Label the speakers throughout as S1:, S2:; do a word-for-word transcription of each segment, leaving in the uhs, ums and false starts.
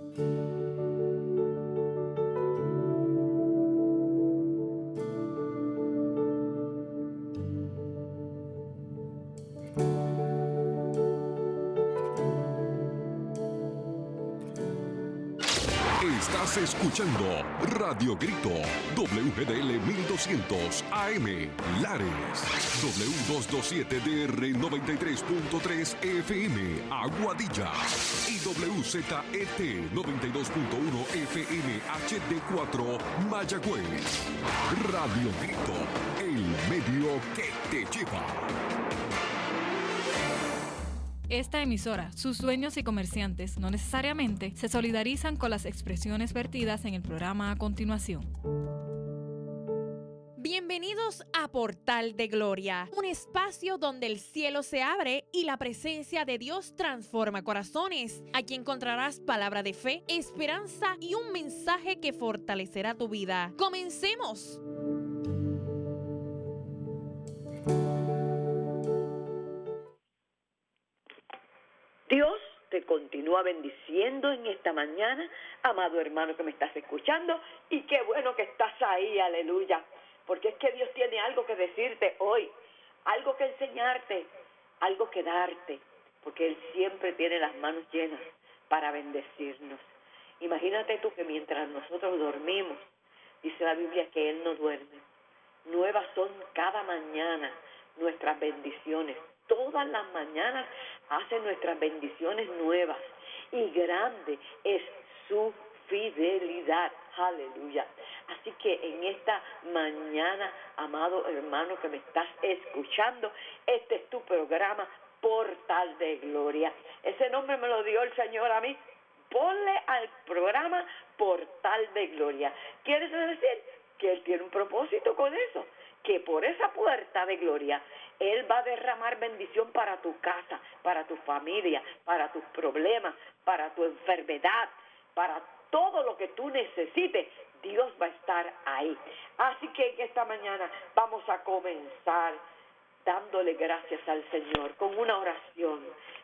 S1: Estás escuchando Radio Grito, W G D L mil doscientos A M, Lares, W doscientos veintisiete D R noventa y tres punto tres F M, Aguadilla, y W Z E T noventa y dos punto uno F M H D cuatro, Mayagüez. Radio Grito, el medio que te lleva.
S2: Esta emisora, sus dueños y comerciantes no necesariamente se solidarizan con las expresiones vertidas en el programa a continuación.
S3: Bienvenidos a Portal de Gloria, un espacio donde el cielo se abre y la presencia de Dios transforma corazones. Aquí encontrarás palabra de fe, esperanza y un mensaje que fortalecerá tu vida. ¡Comencemos!
S4: Dios te continúa bendiciendo en esta mañana, amado hermano que me estás escuchando, y qué bueno que estás ahí, aleluya, porque es que Dios tiene algo que decirte hoy, algo que enseñarte, algo que darte, porque Él siempre tiene las manos llenas para bendecirnos. Imagínate tú que mientras nosotros dormimos, dice la Biblia que Él no duerme, nuevas son cada mañana nuestras bendiciones. Todas las mañanas hace nuestras bendiciones nuevas y grande es su fidelidad. Aleluya. Así que en esta mañana, amado hermano que me estás escuchando, este es tu programa Portal de Gloria. Ese nombre me lo dio el Señor a mí. Ponle al programa Portal de Gloria. ¿Quiere decir? Que Él tiene un propósito con eso, que por esa puerta de gloria Él va a derramar bendición para tu casa, para tu familia, para tus problemas, para tu enfermedad, para todo lo que tú necesites. Dios va a estar ahí. Así que en esta mañana vamos a comenzar dándole gracias al Señor con una oración.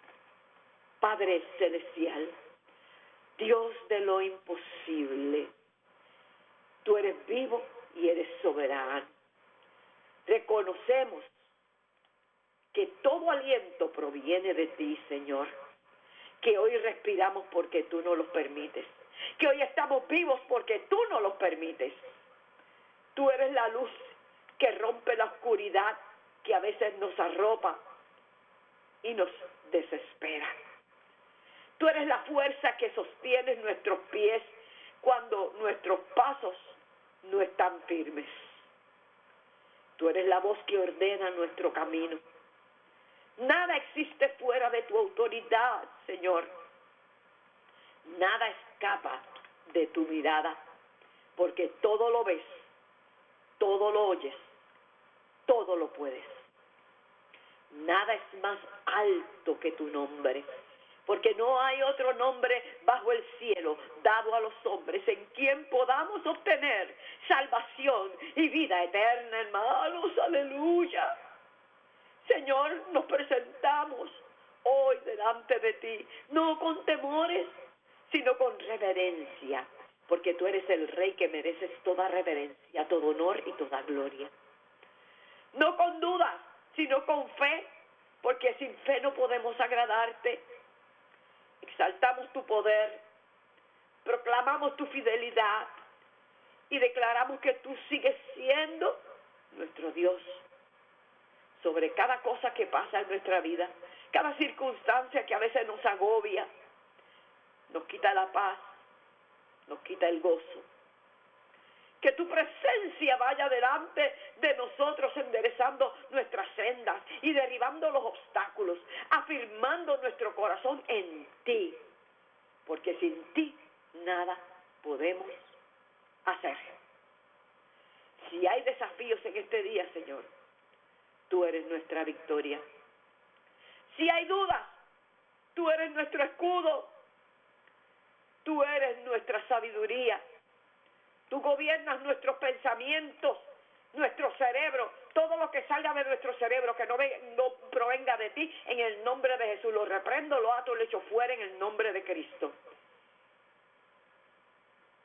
S4: Padre Celestial, Dios de lo imposible, tú eres vivo y eres soberano. Reconocemos que todo aliento proviene de ti, Señor, que hoy respiramos porque tú nos lo permites, que hoy estamos vivos porque tú nos lo permites. Tú eres la luz que rompe la oscuridad que a veces nos arropa y nos desespera. Tú eres la fuerza que sostiene nuestros pies cuando nuestros pasos no están firmes. Tú eres la voz que ordena nuestro camino. Nada existe fuera de tu autoridad, Señor. Nada escapa de tu mirada, porque todo lo ves, todo lo oyes, todo lo puedes. Nada es más alto que tu nombre, porque no hay otro nombre bajo el cielo dado a los hombres en quien podamos obtener salvación y vida eterna, hermanos. Aleluya. Señor, nos presentamos hoy delante de ti, no con temores, sino con reverencia, porque tú eres el Rey que mereces toda reverencia, todo honor y toda gloria. No con dudas, sino con fe, porque sin fe no podemos agradarte. Exaltamos tu poder, proclamamos tu fidelidad y declaramos que tú sigues siendo nuestro Dios sobre cada cosa que pasa en nuestra vida, cada circunstancia que a veces nos agobia, nos quita la paz, nos quita el gozo. Que tu presencia vaya delante de nosotros, enderezando nuestras sendas y derribando los obstáculos, afirmando nuestro corazón en ti, porque sin ti nada podemos hacer. Si hay desafíos en este día, Señor, tú eres nuestra victoria. Si hay dudas, tú eres nuestro escudo, tú eres nuestra sabiduría. Tú gobiernas nuestros pensamientos, nuestro cerebro, todo lo que salga de nuestro cerebro que no, ve, no provenga de ti, en el nombre de Jesús lo reprendo, lo ato, lo echo fuera en el nombre de Cristo.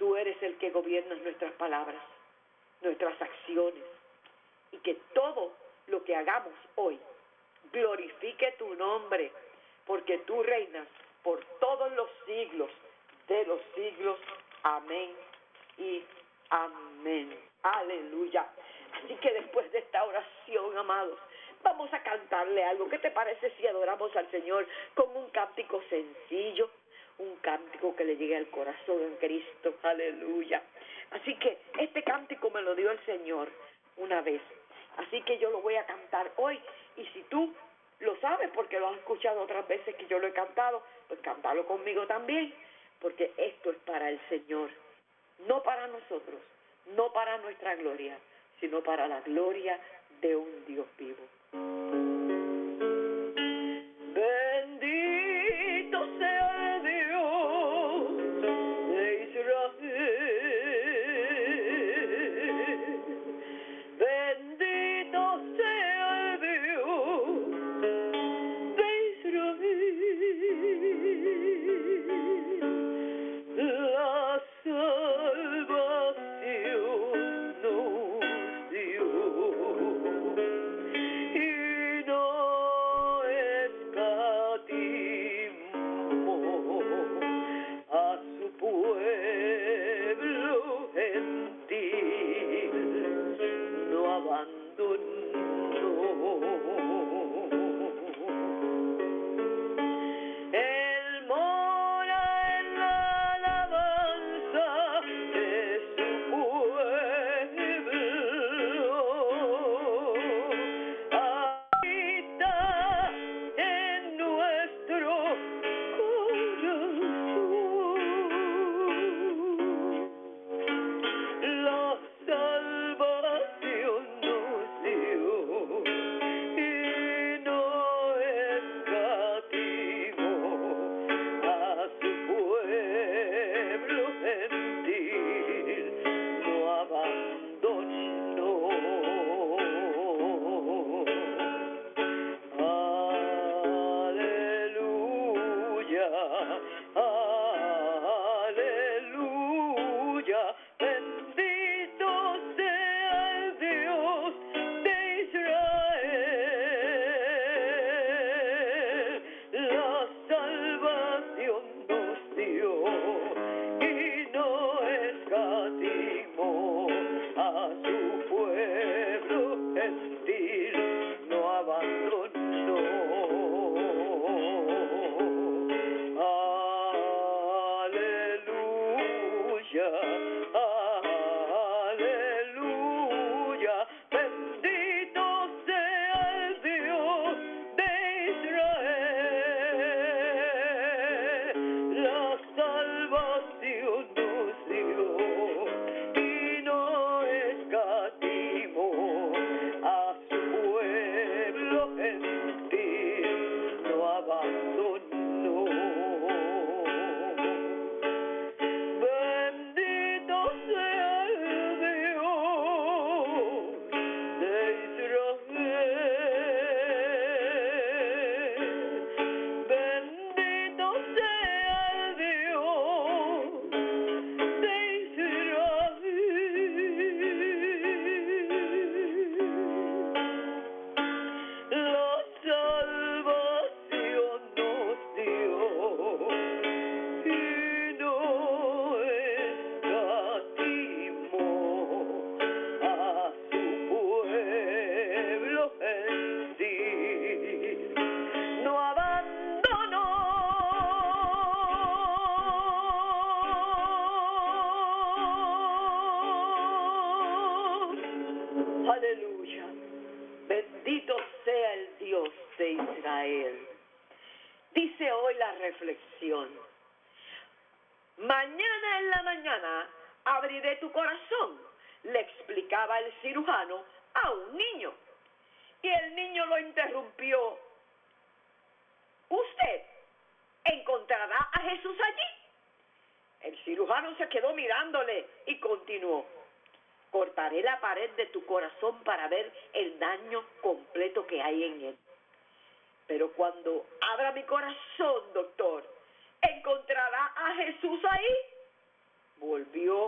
S4: tú eres el que gobiernas nuestras palabras, nuestras acciones, y que todo lo que hagamos hoy glorifique tu nombre, porque tú reinas por todos los siglos de los siglos. Amén y amén. Aleluya. Así que después de esta oración, amados, vamos a cantarle algo. ¿Qué te parece si adoramos al Señor con un cántico sencillo? Un cántico que le llegue al corazón en Cristo. Aleluya. Así que este cántico me lo dio el Señor una vez. Así que yo lo voy a cantar hoy. Y si tú lo sabes porque lo has escuchado otras veces que yo lo he cantado, pues cántalo conmigo también. Porque esto es para el Señor. No para nosotros, no para nuestra gloria, sino para la gloria de un Dios vivo. Bendito sea el Dios de Israel. Bendito sea el Dios de Israel. La salvación nos dio y no escatimó a su pueblo gentil, no abandonó. Él mora en la alabanza de su pueblo, habita en nuestro corazón. La salvación nos dio y no escatimó a su pueblo gentil, no abandonó. Aleluya, aleluya, bendito sea el Dios de Israel. La salvación nos dio y no escatimó a su pueblo gentil, no abandonó. Aleluya, aleluya, bendito sea el Dios de Israel. La salvación nos dio y no escatimó a su pueblo gentil, no abandonó. Bendito sea el Dios de Israel. Bendito sea el Dios de Israel. La salvación nos dio y no escatimó a su pueblo gentil, no abandonó. Aleluya, bendito sea el Dios de Israel. Dice hoy la reflexión: mañana en la mañana abriré tu corazón, le explicaba el cirujano a un niño. Y el niño lo interrumpió: ¿usted encontrará a Jesús allí? El cirujano se quedó mirándole y continuó: cortaré la pared de tu corazón para ver el daño completo que hay en él. Pero cuando abra mi corazón, doctor, ¿encontrará a Jesús ahí? Volvió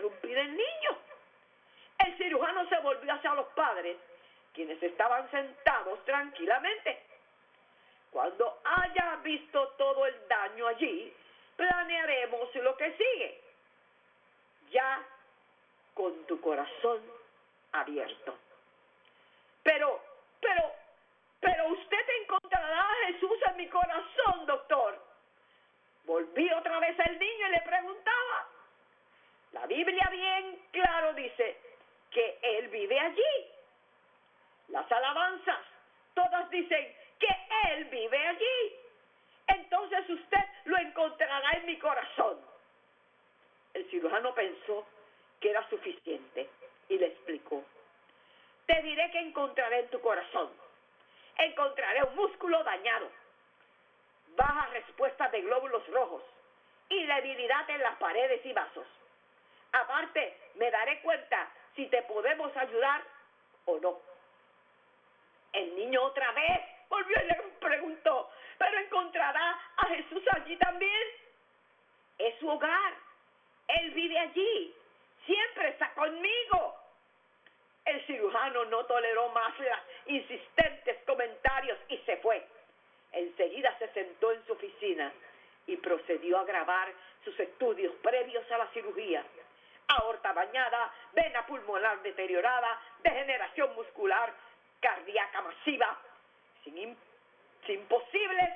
S4: interrumpir el niño. El cirujano se volvió hacia los padres, quienes estaban sentados tranquilamente. Cuando haya visto todo el daño allí, planearemos lo que sigue. Ya con tu corazón abierto. Pero, pero, pero usted encontrará a Jesús en mi corazón, doctor. Volví otra vez al niño y le preguntaba. La Biblia bien claro dice que Él vive allí. Las alabanzas todas dicen que Él vive allí. Entonces usted lo encontrará en mi corazón. El cirujano pensó que era suficiente y le explicó. Te diré que encontraré en tu corazón. Encontraré un músculo dañado, baja respuesta de glóbulos rojos y debilidad en las paredes y vasos. Aparte, me daré cuenta si te podemos ayudar o no. El niño otra vez volvió y le preguntó, ¿pero encontrará a Jesús allí también? Es su hogar. Él vive allí. Siempre está conmigo. El cirujano no toleró más los insistentes comentarios y se fue. Enseguida se sentó en su oficina y procedió a grabar sus estudios previos a la cirugía. Aorta dañada, vena pulmonar deteriorada, degeneración muscular, cardíaca masiva, sin, sin posibles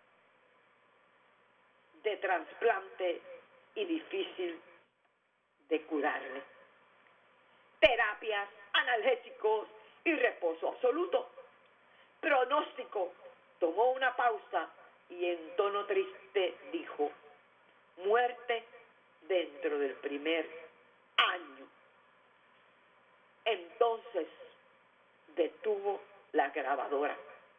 S4: de trasplante y difícil de curarle. Terapias, analgésicos y reposo absoluto. Pronóstico. Tomó una pausa y en tono triste dijo, muerte dentro del primer año. Entonces detuvo la grabadora.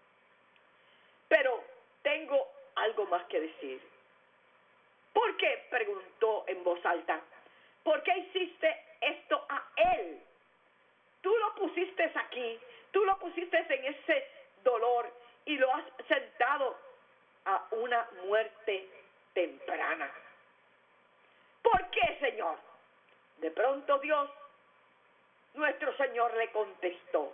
S4: Pero tengo algo más que decir. ¿Por qué? Preguntó en voz alta. ¿Por qué hiciste esto a él? Tú lo pusiste aquí, tú lo pusiste en ese dolor y lo has sentado a una muerte temprana. ¿Por qué, Señor? De pronto Dios, nuestro Señor, le contestó,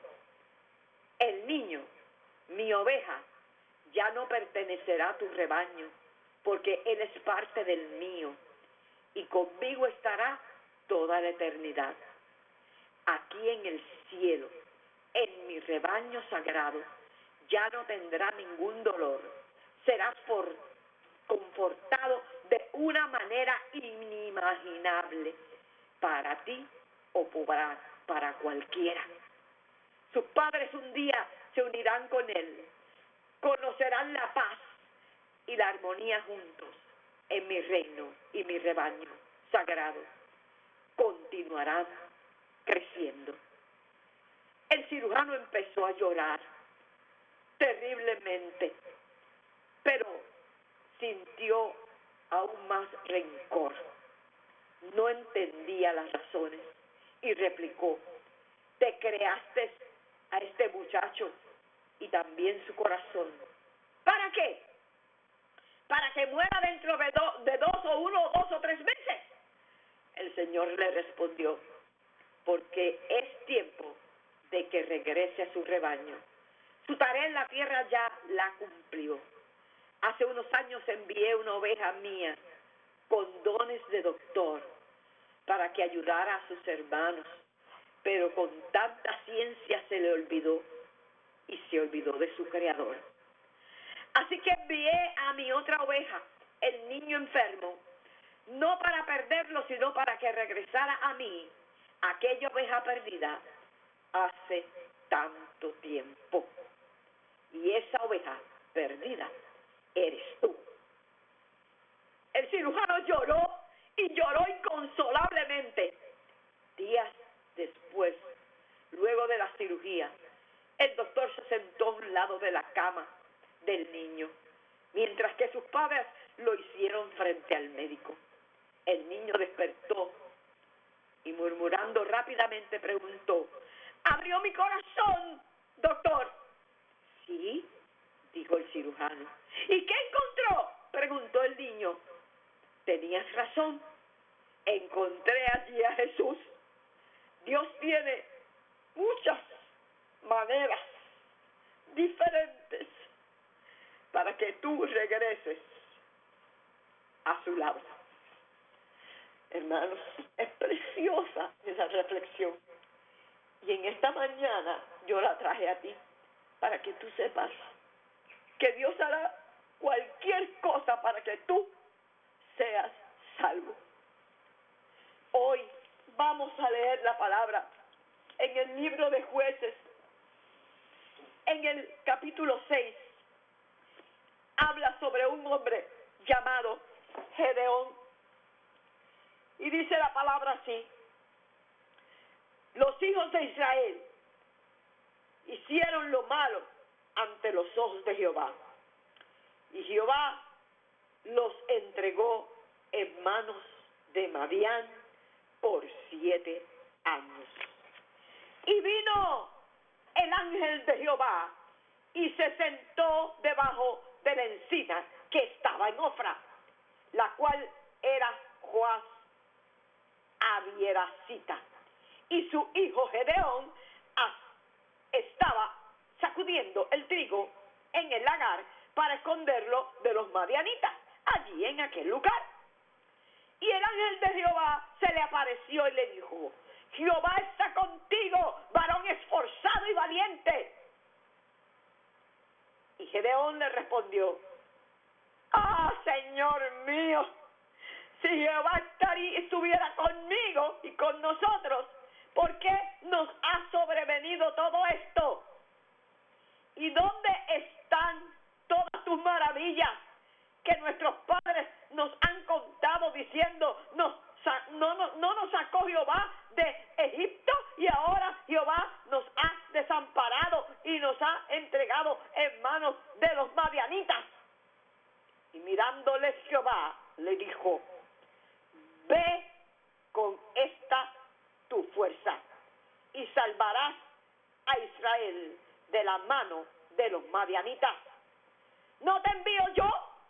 S4: el niño, mi oveja, ya no pertenecerá a tu rebaño, porque él es parte del mío, y conmigo estará toda la eternidad. Aquí en el cielo, en mi rebaño sagrado, ya no tendrá ningún dolor. Serás por, confortado de una manera inimaginable para ti o para, para cualquiera. Sus padres un día se unirán con él, conocerán la paz y la armonía juntos en mi reino y mi rebaño sagrado. Continuarán creciendo. El cirujano empezó a llorar terriblemente, pero sintió aún más rencor. No entendía las razones y replicó, te creaste a este muchacho y también su corazón. ¿Para qué? ¿Para que muera dentro de, do, de dos o uno o dos o tres meses? El Señor le respondió, porque es tiempo de que regrese a su rebaño. Su tarea en la tierra ya la cumplió. Hace unos años envié una oveja mía con dones de doctor para que ayudara a sus hermanos, pero con tanta ciencia se le olvidó y se olvidó de su Creador. Así que envié a mi otra oveja, el niño enfermo, no para perderlo, sino para que regresara a mí, aquella oveja perdida, hace tanto tiempo. Y esa oveja perdida eres tú. El cirujano lloró y lloró inconsolablemente. Días después, luego de la cirugía, el doctor se sentó a un lado de la cama del niño, mientras que sus padres lo hicieron frente al médico. El niño despertó y murmurando rápidamente preguntó, ¿abrió mi corazón, doctor? Sí, dijo el cirujano. ¿Y qué encontró? Preguntó el niño. Tenías razón. encontré allí a Jesús. Dios tiene muchas maneras diferentes para que tú regreses a su lado. Hermanos, es preciosa esa reflexión. Y en esta mañana yo la traje a ti para que tú sepas que Dios hará cualquier cosa para que tú seas salvo. Hoy vamos a leer la palabra en el libro de Jueces, en el capítulo seis. Habla sobre un hombre llamado Gedeón. Y dice la palabra así: los hijos de Israel hicieron lo malo ante los ojos de Jehová, y Jehová los entregó en manos de Madián por siete años. Y vino el ángel de Jehová y se sentó debajo de la encina que estaba en Ofra, la cual era Joás Abieracita. Y su hijo Gedeón estaba sacudiendo el trigo en el lagar para esconderlo de los madianitas, allí en aquel lugar. Y el ángel de Jehová se le apareció y le dijo: Jehová está contigo, varón esforzado y valiente. Y Gedeón le respondió: ah, Señor mío, si Jehová estaría, estuviera conmigo y con nosotros, ¿por qué nos ha sobrevenido todo esto? ¿Y dónde están todas tus maravillas que nuestros padres nos han contado diciendo, nos, no, no, no nos sacó Jehová de Egipto y ahora Jehová nos ha desamparado y nos ha entregado en manos de los madianitas? Y mirándole Jehová le dijo: ve con esta tu fuerza y salvarás a Israel de la mano de los madianitas. ¿No te envío yo?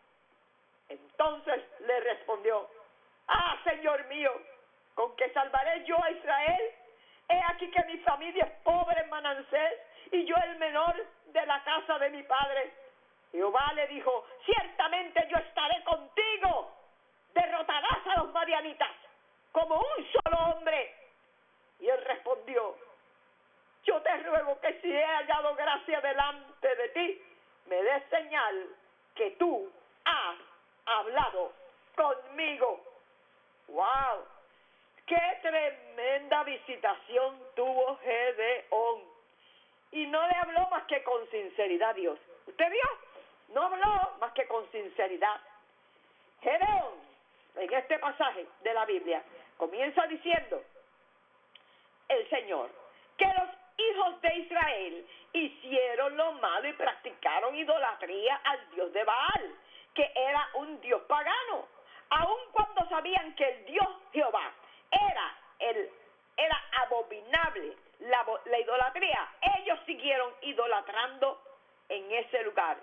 S4: Entonces le respondió: ah, Señor mío, ¿con qué salvaré yo a Israel? He aquí que mi familia es pobre en Manasés y yo el menor de la casa de mi padre. Jehová le dijo: ciertamente yo estaré contigo, derrotarás a los madianitas como un solo hombre. Y él respondió: yo te ruego que si he hallado gracia delante de ti, me des señal que tú has hablado conmigo. ¡Wow! ¡Qué tremenda visitación tuvo Gedeón! Y no le habló más que con sinceridad a Dios. ¿Usted vio? No habló más que con sinceridad. Gedeón, en este pasaje de la Biblia, comienza diciendo el Señor que los hijos de Israel hicieron lo malo y practicaron idolatría al dios de Baal, que era un dios pagano, aun cuando sabían que el Dios Jehová era el era abominable la, la idolatría. Ellos siguieron idolatrando en ese lugar.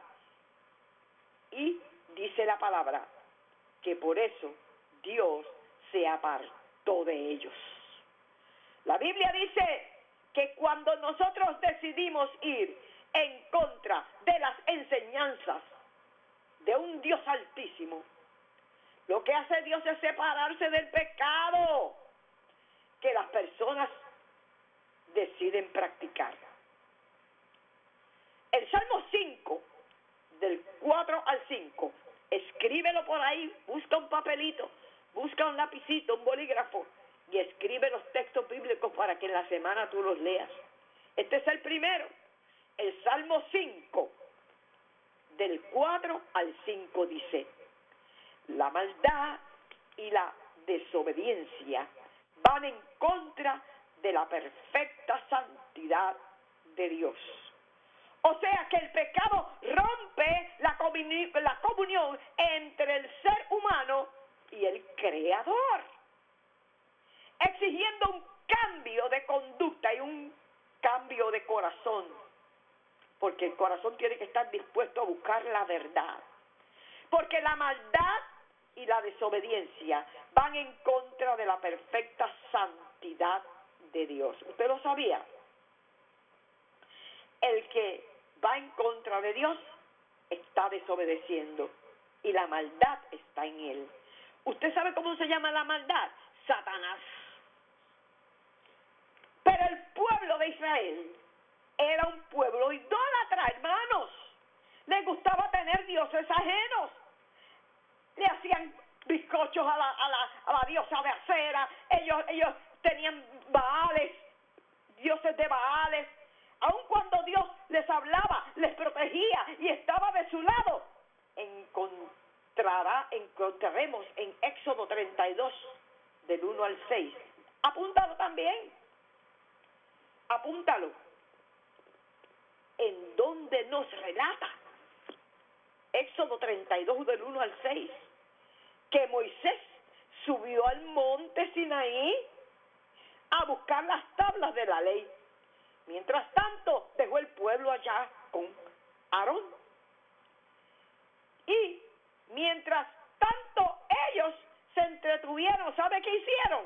S4: Y dice la palabra que por eso Dios se apartó de ellos. La Biblia dice que cuando nosotros decidimos ir en contra de las enseñanzas de un Dios altísimo, lo que hace Dios es separarse del pecado que las personas deciden practicar. El Salmo cinco, del cuatro al cinco, escríbelo por ahí, busca un papelito, busca un lapicito, un bolígrafo y escribe los textos bíblicos para que en la semana tú los leas. Este es el primero, el Salmo cinco, del cuatro al cinco dice: la maldad y la desobediencia van en contra de la perfecta santidad de Dios. O sea que el pecado rompe la comunión, la comunión entre el ser humano y el Creador, exigiendo un cambio de conducta y un cambio de corazón, porque el corazón tiene que estar dispuesto a buscar la verdad, porque la maldad y la desobediencia van en contra de la perfecta santidad de Dios. ¿Usted lo sabía? El que va en contra de Dios está desobedeciendo y la maldad está en él. ¿Usted sabe cómo se llama la maldad? Satanás. Pero el pueblo de Israel era un pueblo idólatra, hermanos. Les gustaba tener dioses ajenos. Le hacían bizcochos a la, a la, a la diosa de acera. Ellos, ellos tenían baales, dioses de baales. Aun cuando Dios les hablaba, les protegía y estaba de su lado, encontrará, encontraremos en Éxodo treinta y dos, del uno al seis. Apúntalo también. Apúntalo. En donde nos relata, Éxodo treinta y dos, del uno al seis, que Moisés subió al monte Sinaí a buscar las tablas de la ley. Mientras tanto, dejó el pueblo allá con Aarón. Y mientras tanto ellos se entretuvieron, ¿sabe qué hicieron?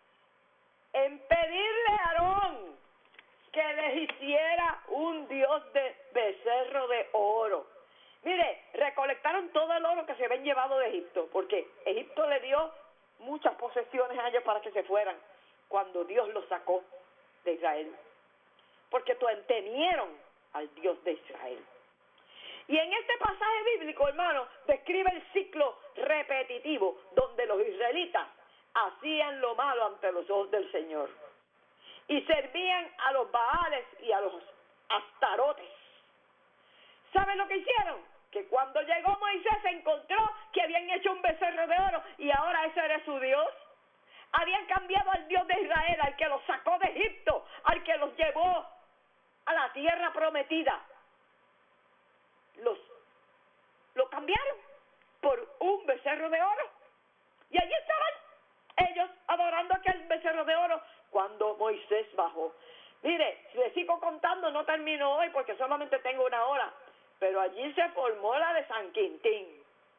S4: En pedirle a Aarón que les hiciera un dios de becerro de oro. Mire, recolectaron todo el oro que se habían llevado de Egipto, porque Egipto le dio muchas posesiones a ellos para que se fueran cuando Dios los sacó de Israel. Porque temieron al Dios de Israel. Y en este pasaje bíblico, hermano, describe el ciclo repetitivo donde los israelitas hacían lo malo ante los ojos del Señor y servían a los baales y a los astarotes. ¿Saben lo que hicieron? Que cuando llegó Moisés se encontró que habían hecho un becerro de oro y ahora ese era su Dios. Habían cambiado al Dios de Israel, al que los sacó de Egipto, al que los llevó a la tierra prometida. Los lo cambiaron por un becerro de oro. Y allí estaban ellos adorando aquel becerro de oro cuando Moisés bajó. Mire, si le sigo contando, no termino hoy porque solamente tengo una hora. Pero allí se formó la de San Quintín.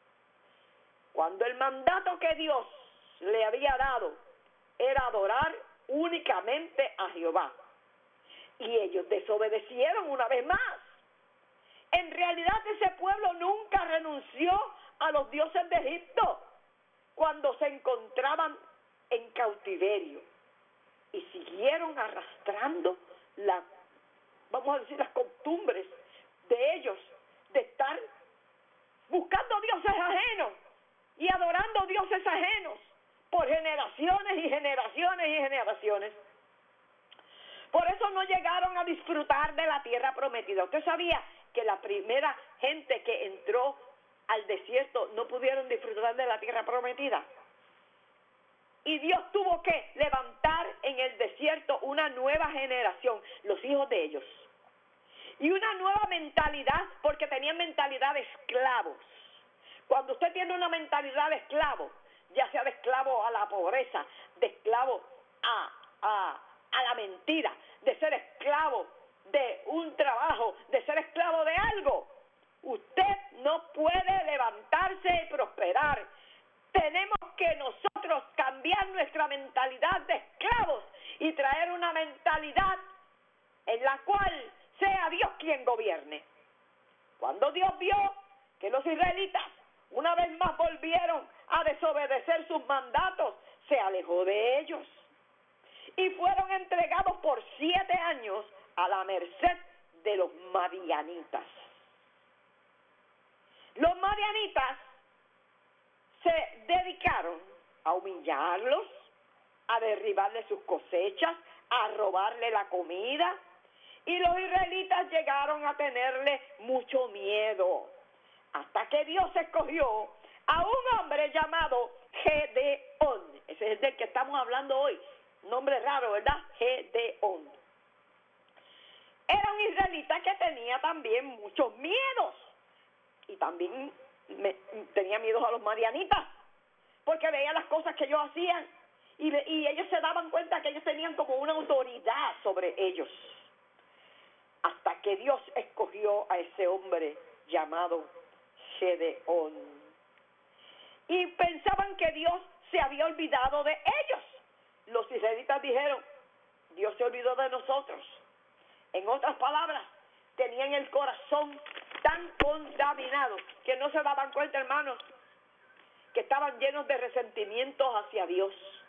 S4: Cuando el mandato que Dios le había dado era adorar únicamente a Jehová. Y ellos desobedecieron una vez más. En realidad ese pueblo nunca renunció a los dioses de Egipto cuando se encontraban en cautiverio. Y siguieron arrastrando la, vamos a decir, las costumbres de ellos de estar buscando dioses ajenos y adorando dioses ajenos por generaciones y generaciones y generaciones. Por eso no llegaron a disfrutar de la tierra prometida. ¿Usted sabía que la primera gente que entró al desierto no pudieron disfrutar de la tierra prometida? Y Dios tuvo que levantar en el desierto una nueva generación, los hijos de ellos. Y una nueva mentalidad, porque tenían mentalidad de esclavos. Cuando usted tiene una mentalidad de esclavo, ya sea de esclavo a la pobreza, de esclavo a, a, a la mentira, de ser esclavo de un trabajo, de ser esclavo de algo, usted no puede levantarse y prosperar. Tenemos que nosotros cambiar nuestra mentalidad de esclavos y traer una mentalidad en la cual sea Dios quien gobierne. Cuando Dios vio que los israelitas una vez más volvieron a desobedecer sus mandatos, se alejó de ellos y fueron entregados por siete años a la merced de los madianitas. Los madianitas se dedicaron a humillarlos, a derribarle sus cosechas, a robarle la comida, y los israelitas llegaron a tenerle mucho miedo, hasta que Dios escogió a un hombre llamado Gedeón. Ese es del que estamos hablando hoy, nombre raro, ¿verdad? Gedeón. Era un israelita que tenía también muchos miedos, y también me, tenía miedo a los madianitas, porque veía las cosas que ellos hacían, y, y ellos se daban cuenta que ellos tenían como una autoridad sobre ellos. Hasta que Dios escogió a ese hombre llamado Gedeón. Y y pensaban que Dios se había olvidado de ellos. Los israelitas dijeron, Dios se olvidó de nosotros. En otras palabras, tenían el corazón tan contaminado que no se daban cuenta, hermanos, que estaban llenos de resentimientos hacia Dios.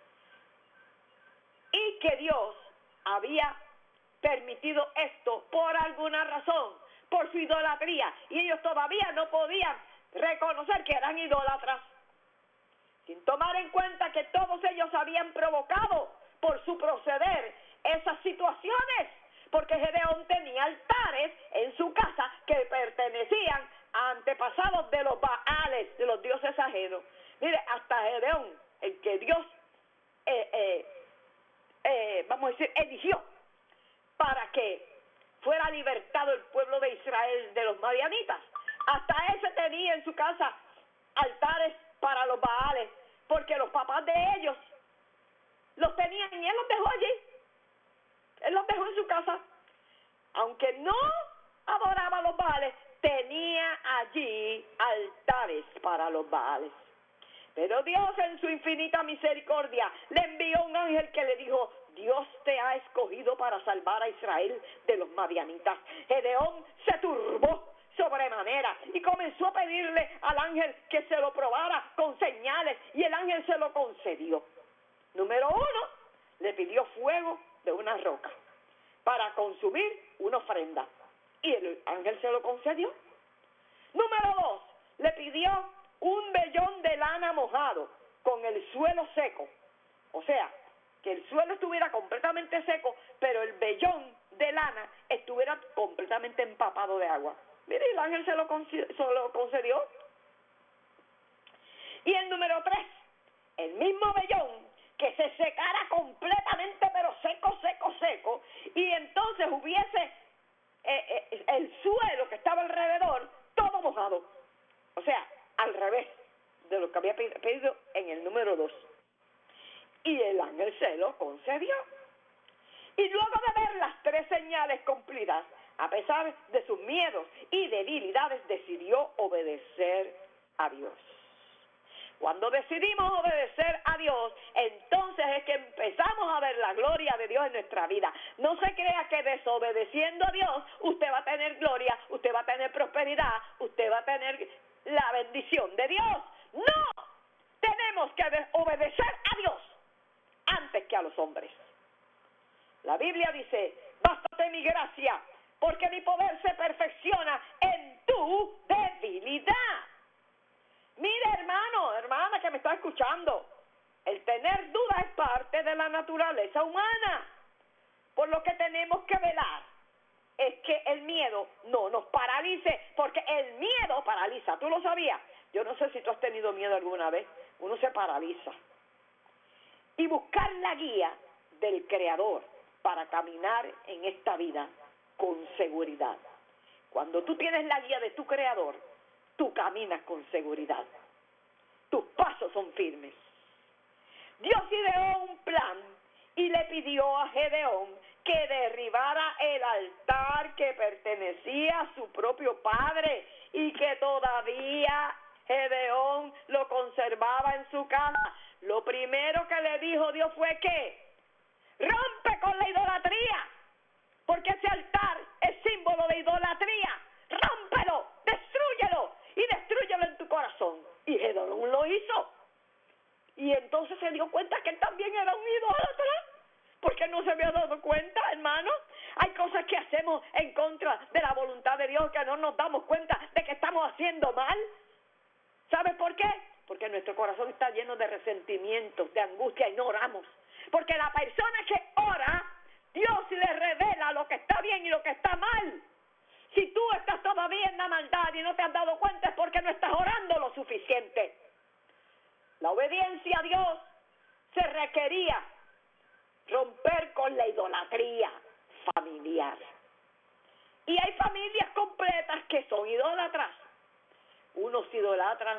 S4: Y que Dios había permitido esto por alguna razón, por su idolatría. Y ellos todavía no podían reconocer que eran idólatras, sin tomar en cuenta que todos ellos habían provocado por su proceder esas situaciones, porque Gedeón tenía altares en su casa que pertenecían a antepasados de los Baales, de los dioses ajenos. Mire, hasta Gedeón, el que Dios, eh, eh, eh, vamos a decir, eligió para que fuera libertado el pueblo de Israel de los madianitas, hasta ese tenía en su casa altares para los Baales, porque los papás de ellos los tenían y él los dejó allí. Él los dejó en su casa. Aunque no adoraba a los Baales, tenía allí altares para los Baales. Pero Dios, en su infinita misericordia, le envió un ángel que le dijo, Dios te ha escogido para salvar a Israel de los madianitas. Gedeón se turbó sobremanera y comenzó a pedirle al ángel que se lo probara con señales, y el ángel se lo concedió. Número uno, le pidió fuego de una roca para consumir una ofrenda, y el ángel se lo concedió. Número dos, le pidió un vellón de lana mojado con el suelo seco, o sea, que el suelo estuviera completamente seco, pero el vellón de lana estuviera completamente empapado de agua. Mire, el ángel se lo, se lo concedió. Y el número tres, el mismo vellón que se secara completamente, pero seco, seco, seco, y entonces hubiese eh, eh, el suelo que estaba alrededor todo mojado. O sea, al revés de lo que había pedido en el número dos. Y el ángel se lo concedió. Y luego de ver las tres señales cumplidas, a pesar de sus miedos y debilidades, decidió obedecer a Dios. Cuando decidimos obedecer a Dios, entonces es que empezamos a ver la gloria de Dios en nuestra vida. No se crea que desobedeciendo a Dios usted va a tener gloria, usted va a tener prosperidad, usted va a tener la bendición de Dios. No, tenemos que obedecer a Dios antes que a los hombres. La Biblia dice, bástate mi gracia, porque mi poder se perfecciona en tu debilidad. Mire, hermano, hermana que me está escuchando, el tener dudas es parte de la naturaleza humana. Por lo que tenemos que velar es que el miedo no nos paralice, porque el miedo paraliza. ¿Tú lo sabías? Yo no sé si tú has tenido miedo alguna vez. Uno se paraliza. Y buscar la guía del Creador para caminar en esta vida con seguridad. Cuando tú tienes la guía de tu Creador, tú caminas con seguridad. Tus pasos son firmes. Dios ideó un plan y le pidió a Gedeón que derribara el altar que pertenecía a su propio padre y que todavía Gedeón lo conservaba en su casa. Lo primero que le dijo Dios fue que rompe con la idolatría, porque ese altar es símbolo de idolatría. Rómpelo, destrúyelo y destrúyelo en tu corazón. Y Gedeón lo hizo. Y entonces se dio cuenta que él también era un idólatra, porque no se había dado cuenta, hermano. Hay cosas que hacemos en contra de la voluntad de Dios que no nos damos cuenta de que estamos haciendo mal. ¿Sabes por qué? Porque nuestro corazón está lleno de resentimientos, de angustia, y no oramos. Porque la persona que ora, Dios le revela lo que está bien y lo que está mal. Si tú estás todavía en la maldad y no te has dado cuenta, es porque no estás orando lo suficiente. La obediencia a Dios se requería romper con la idolatría familiar. Y hay familias completas que son idólatras. Unos idolatran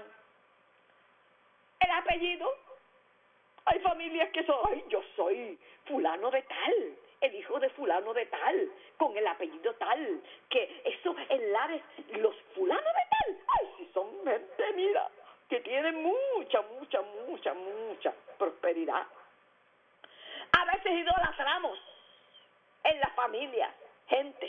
S4: el apellido. Hay familias que son, ay, yo soy fulano de tal, el hijo de fulano de tal, con el apellido tal, que eso en Lares, los fulanos de tal, ay, si son gente, mira, que tienen mucha, mucha, mucha, mucha prosperidad. A veces idolatramos en la familia, gentes.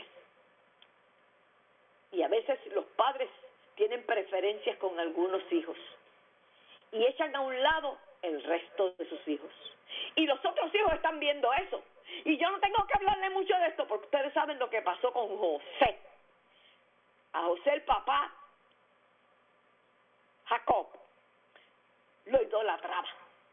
S4: Y a veces los padres tienen preferencias con algunos hijos y echan a un lado el resto de sus hijos. Y los otros hijos están viendo eso. Y yo no tengo que hablarle mucho de esto porque ustedes saben lo que pasó con José. A José el papá, Jacob, lo idolatraba.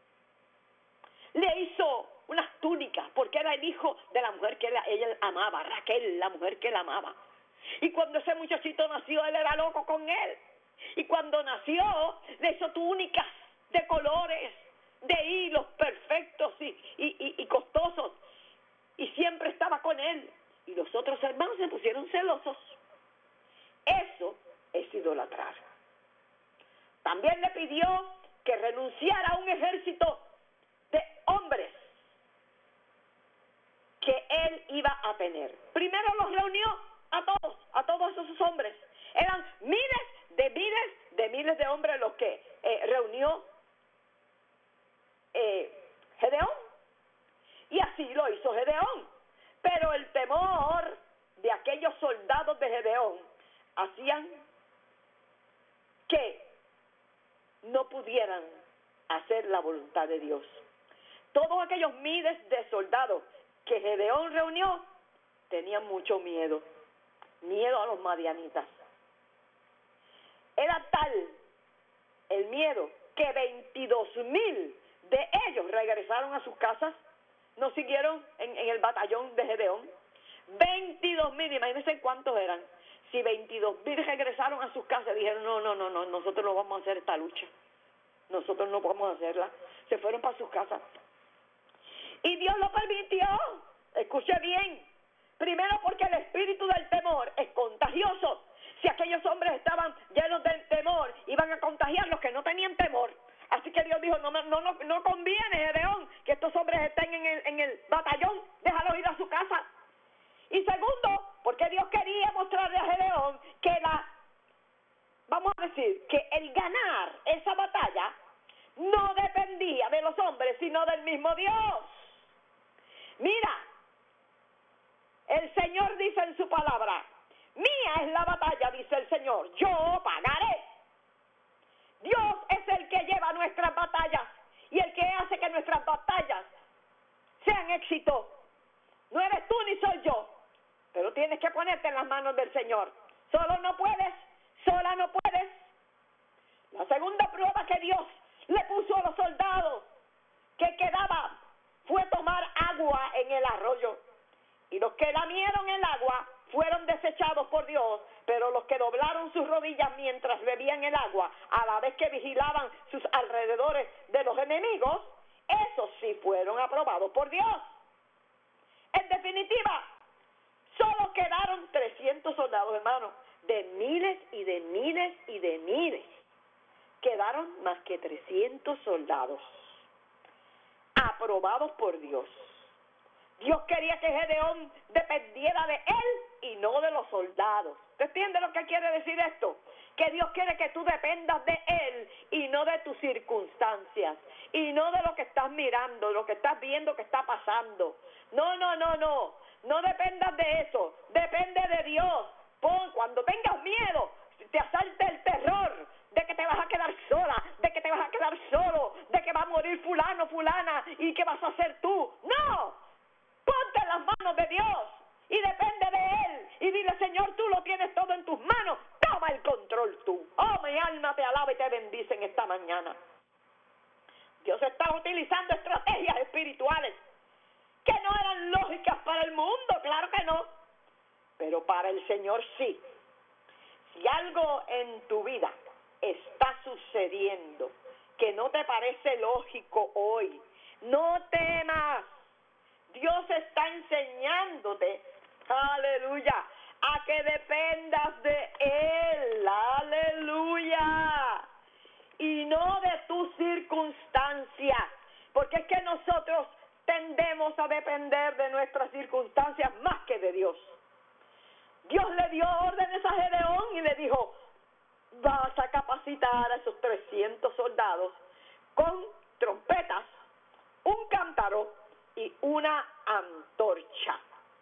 S4: Le hizo unas túnicas porque era el hijo de la mujer que ella amaba, Raquel, la mujer que él amaba. Y cuando ese muchachito nació, él era loco con él. Y cuando nació, le hizo túnicas de colores, de hilos perfectos y, y, y, y costosos. Y siempre estaba con él. Y los otros hermanos se pusieron celosos. Eso es idolatrar. También le pidió que renunciara a un ejército de hombres que él iba a tener. Primero los reunió a todos, a todos esos hombres. Eran miles de miles de miles de hombres los que eh, reunió eh, Gedeón. Y así lo hizo Gedeón. Pero el temor de aquellos soldados de Gedeón hacían que no pudieran hacer la voluntad de Dios. Todos aquellos miles de soldados que Gedeón reunió tenían mucho miedo. Miedo a los madianitas. Era tal el miedo que veintidós mil de ellos regresaron a sus casas, no siguieron en, en el batallón de Gedeón. veintidós mil, imagínense cuántos eran. Si veintidós mil regresaron a sus casas, dijeron, no, no, no, no, nosotros no vamos a hacer esta lucha. Nosotros no podemos hacerla. Se fueron para sus casas. Y Dios lo permitió. Escuche bien. Primero porque el espíritu del temor es contagioso. Si aquellos hombres estaban llenos de temor, iban a contagiar los que no tenían temor. Así que Dios dijo, no, no, no, no conviene, Gedeón, que estos hombres estén en el, en el batallón, déjalos ir a su casa. Y segundo, porque Dios quería mostrarle a Gedeón que la, vamos a decir, que el ganar esa batalla no dependía de los hombres, sino del mismo Dios. Mira, el Señor dice en su palabra, mía es la batalla, dice el Señor, yo pagaré. Dios es el que lleva nuestras batallas y el que hace que nuestras batallas sean éxito. No eres tú ni soy yo, pero tienes que ponerte en las manos del Señor. Solo no puedes, sola no puedes. La segunda prueba que Dios le puso a los soldados que quedaba fue tomar agua en el arroyo. Y los que lamieron el agua fueron desechados por Dios, pero los que doblaron sus rodillas mientras bebían el agua, a la vez que vigilaban sus alrededores de los enemigos, esos sí fueron aprobados por Dios. En definitiva, solo quedaron trescientos soldados, hermanos, de miles y de miles y de miles. Quedaron más que trescientos soldados, aprobados por Dios. Dios quería que Gedeón dependiera de él y no de los soldados. ¿Te entiendes lo que quiere decir esto? Que Dios quiere que tú dependas de él y no de tus circunstancias, y no de lo que estás mirando, de lo que estás viendo que está pasando. No, no, no, no. No dependas de eso. Depende de Dios. Pon, cuando tengas miedo, te asalte el terror de que te vas a quedar sola, de que te vas a quedar solo, de que va a morir fulano, fulana, y qué vas a hacer tú. ¡No! Ponte en las manos de Dios y depende de Él. Y dile, Señor, tú lo tienes todo en tus manos. Toma el control tú. Oh, mi alma te alaba y te bendice en esta mañana. Dios está utilizando estrategias espirituales que no eran lógicas para el mundo, claro que no. Pero para el Señor sí. Si algo en tu vida está sucediendo que no te parece lógico hoy, no temas. Dios está enseñándote, aleluya, a que dependas de Él, aleluya, y no de tus circunstancias, porque es que nosotros tendemos a depender de nuestras circunstancias más que de Dios. Dios le dio órdenes a Gedeón y le dijo, vas a capacitar a esos trescientos soldados con trompetas, un cántaro y una antorcha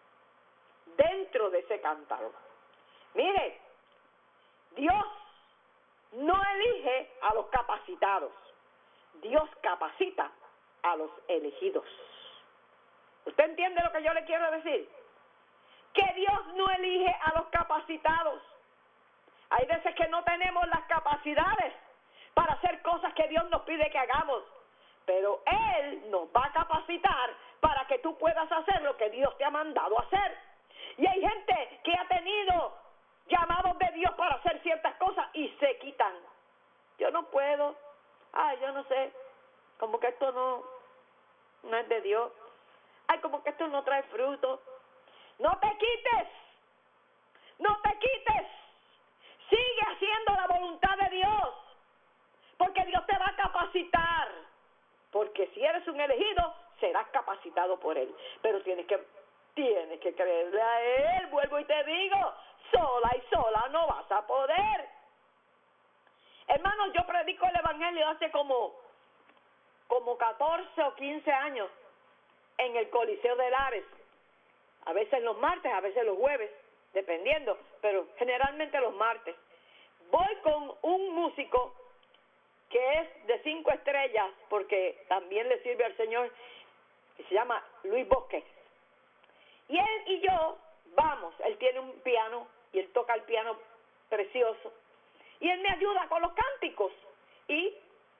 S4: dentro de ese cántaro. Mire, Dios no elige a los capacitados, Dios capacita a los elegidos. ¿Usted entiende lo que yo le quiero decir? Que Dios no elige a los capacitados. Hay veces que no tenemos las capacidades para hacer cosas que Dios nos pide que hagamos, pero Él nos va a capacitar para que tú puedas hacer lo que Dios te ha mandado hacer. Y hay gente que ha tenido llamados de Dios para hacer ciertas cosas y se quitan. Yo no puedo, ay, yo no sé, como que esto no, no es de Dios. Ay, como que esto no trae fruto. No te quites, no te quites. Sigue haciendo la voluntad de Dios, porque Dios te va a capacitar. Porque si eres un elegido, serás capacitado por Él. Pero tienes que, tienes que creerle a Él. Vuelvo y te digo, sola y sola no vas a poder. Hermanos, yo predico el Evangelio hace como, como catorce o quince años en el Coliseo de Lares. A veces los martes, a veces los jueves, dependiendo, pero generalmente los martes. Voy con un músico que es de cinco estrellas, porque también le sirve al Señor, que se llama Luis Bosque. Y él y yo vamos, él tiene un piano y él toca el piano precioso. Y él me ayuda con los cánticos. Y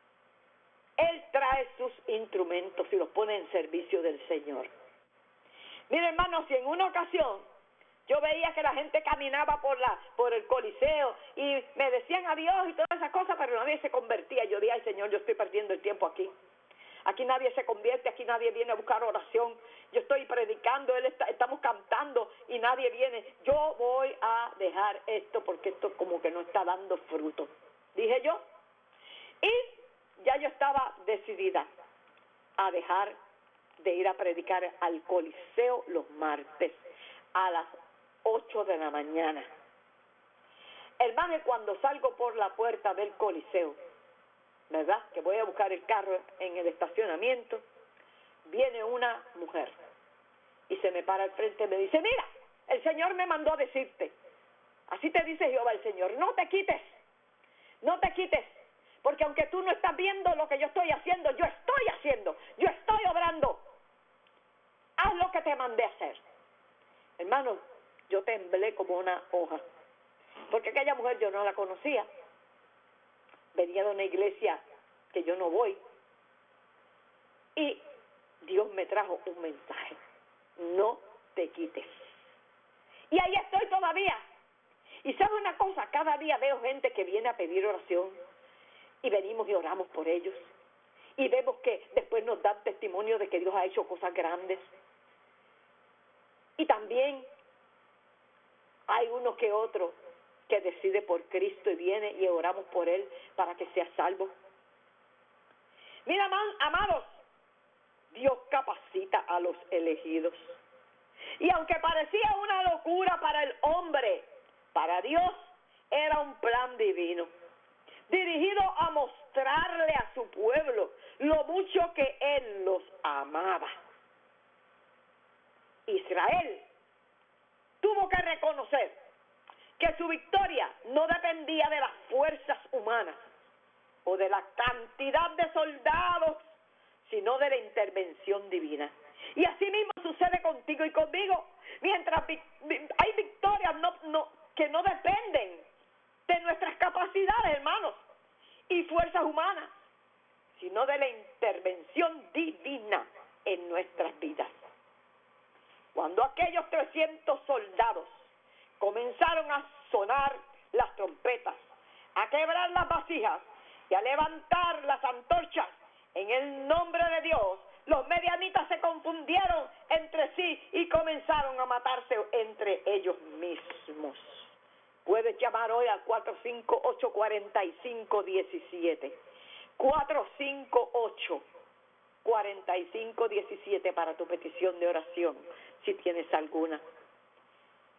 S4: él trae sus instrumentos y los pone en servicio del Señor. Mire, hermanos, si en una ocasión yo veía que la gente caminaba por la por el Coliseo y me decían adiós y todas esas cosas, pero nadie se convertía. Yo dije, ay Señor, yo estoy perdiendo el tiempo aquí. Aquí nadie se convierte, aquí nadie viene a buscar oración. Yo estoy predicando, él está, estamos cantando y nadie viene. Yo voy a dejar esto porque esto como que no está dando fruto, dije yo. Y ya yo estaba decidida a dejar de ir a predicar al Coliseo los martes a las ocho de la mañana. Hermano, cuando salgo por la puerta del Coliseo, ¿verdad? Que voy a buscar el carro en el estacionamiento, viene una mujer y se me para al frente y me dice, mira, el Señor me mandó a decirte, así te dice Jehová el Señor, no te quites, no te quites, porque aunque tú no estás viendo lo que yo estoy haciendo, yo estoy haciendo, yo estoy obrando, haz lo que te mandé a hacer. Hermano, yo temblé como una hoja, porque aquella mujer yo no la conocía, venía de una iglesia que yo no voy, y Dios me trajo un mensaje, no te quites. Y ahí estoy todavía. Y ¿sabe una cosa? Cada día veo gente que viene a pedir oración, y venimos y oramos por ellos, y vemos que después nos dan testimonio de que Dios ha hecho cosas grandes. Y también hay uno que otro que decide por Cristo y viene y oramos por él para que sea salvo. Mira, amados, Dios capacita a los elegidos. Y aunque parecía una locura para el hombre, para Dios era un plan divino, dirigido a mostrarle a su pueblo lo mucho que Él los amaba. Israel tuvo que reconocer que su victoria no dependía de las fuerzas humanas o de la cantidad de soldados, sino de la intervención divina. Y así mismo sucede contigo y conmigo. Mientras vi, vi, hay victorias no, no, que no dependen de nuestras capacidades, hermanos, y fuerzas humanas, sino de la intervención divina en nuestras vidas. Cuando aquellos trescientos soldados comenzaron a sonar las trompetas, a quebrar las vasijas y a levantar las antorchas en el nombre de Dios, los medianitas se confundieron entre sí y comenzaron a matarse entre ellos mismos. Puedes llamar hoy al cuatro cinco ocho, cuatro cinco uno siete. cuatro cinco ocho, cuatro cinco uno siete para tu petición de oración, si tienes alguna.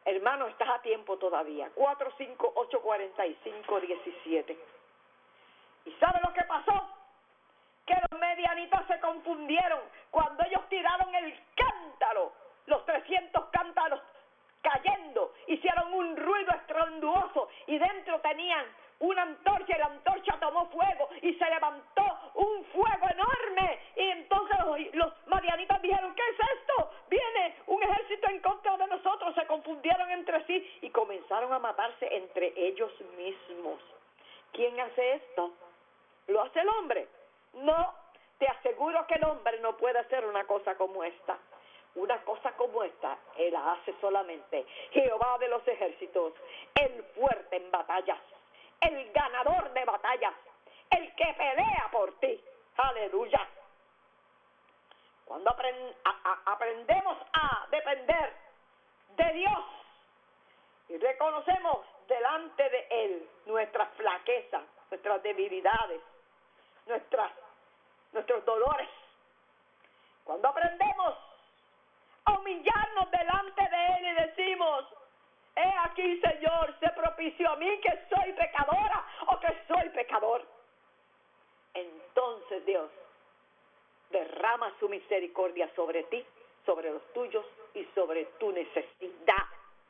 S4: Hermano, estás a tiempo todavía. cuatro cinco ocho cuatro cinco uno siete. ¿Y sabe lo que pasó? Que los medianitas se confundieron cuando ellos tiraron el cántaro, los trescientos cántaros cayendo, hicieron un ruido estruendoso y dentro tenían una antorcha y la antorcha tomó fuego y se levantó un fuego enorme y entonces los, los madianitas dijeron, ¿qué es esto? Viene un ejército en contra de nosotros. Se confundieron entre sí y comenzaron a matarse entre ellos mismos. ¿Quién hace esto? ¿Lo hace el hombre? No, te aseguro que el hombre no puede hacer una cosa como esta. Una cosa como esta, él la hace solamente Jehová de los ejércitos, el fuerte en batallas, el ganador de batallas, el que pelea por ti. Aleluya. Cuando aprend, a, a, aprendemos a depender de Dios y reconocemos delante de Él nuestras flaquezas, nuestras debilidades, nuestras, nuestros dolores, cuando aprendemos a humillarnos delante de Él y decimos, he aquí, Señor, se propició a mí que soy pecadora o que soy pecador. Entonces Dios derrama su misericordia sobre ti, sobre los tuyos y sobre tu necesidad.